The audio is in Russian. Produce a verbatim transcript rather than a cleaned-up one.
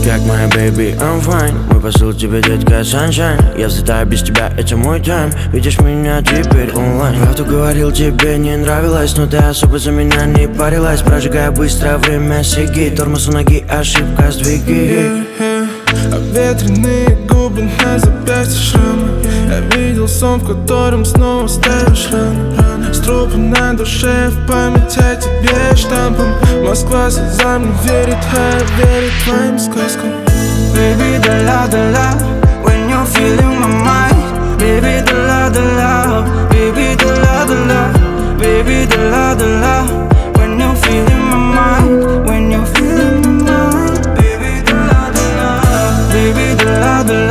Как моя baby, I'm fine. Мой посыл тебе, детка, sunshine. Я взлетаю без тебя, это мой тайм. Видишь меня теперь онлайн. Правду говорил, тебе не нравилось, но ты особо за меня не парилась. Прожигая быстро время сиги. Тормоз у ноги, ошибка, сдвиги. yeah, yeah. Обветренные губы на запястье шрамы. Я видел сон, в котором снова ставишь раны, раны. С трупа на душе, в память о тебе штампом. Москва слезам не верит, а верит твоим сказкам. Baby, дала, дала, when you're feeling my mind.